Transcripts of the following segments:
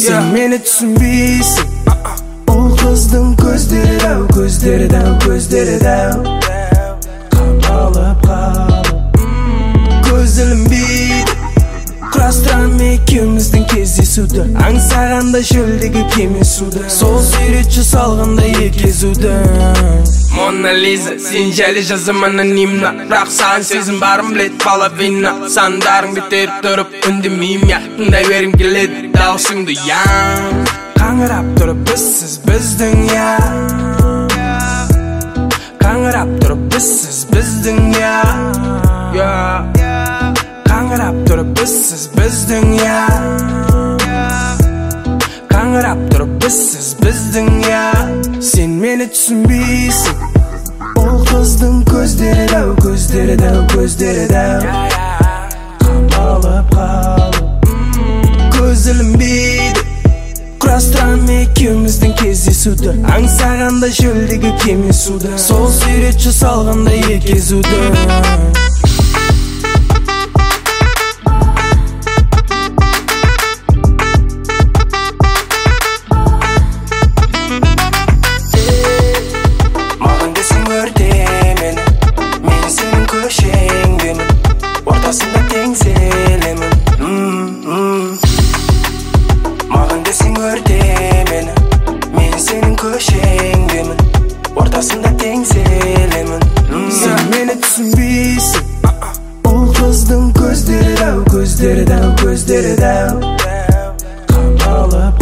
Sen meni tushunmaysan. Ol qizning ko'zlari dav, ko'zlari dav, ko'zlari dav. Qamalib ko'zim bit Qurastıram ikimizдің кездесуді Аңсағанда шөлдегі кеме суды Сол суретші салғанда екезуді Мона Лиза, сен жайлы жазым анонимна Бірақ саған сезім барым білет половина Сандарың бетеріп тұрып үндемейм я Тыңдай бергім келеді дауысыңды я Қаңырап тұрып бізсіз біздің я Қаңырап тұрып бізсіз біздің я Қаңырап тұрып бізсіз біздің я Қаңырап тұрып бізсіз біздің я Сен мені түсінбейсің Ол қыздың көздері дәу, көздері дәу, көздері дәу Қамалып көз ілінбейді Құрастырам екеуміздің кездесуді Аңсағанда шөлдегі кеме суды Сол суретші салғанда екезуді Ортасында теңселемін Сен мені түсінбейсің Ол қыздың көздері дәу, көздері дәу, көздері дәу Қамалып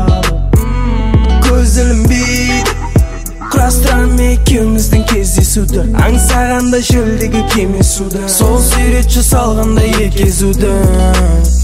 көз ілінбейді Құрастырам екеуміздің кездесуді Аңсағанда шөлдегі кеме суды Сол суретші салғанда екезуді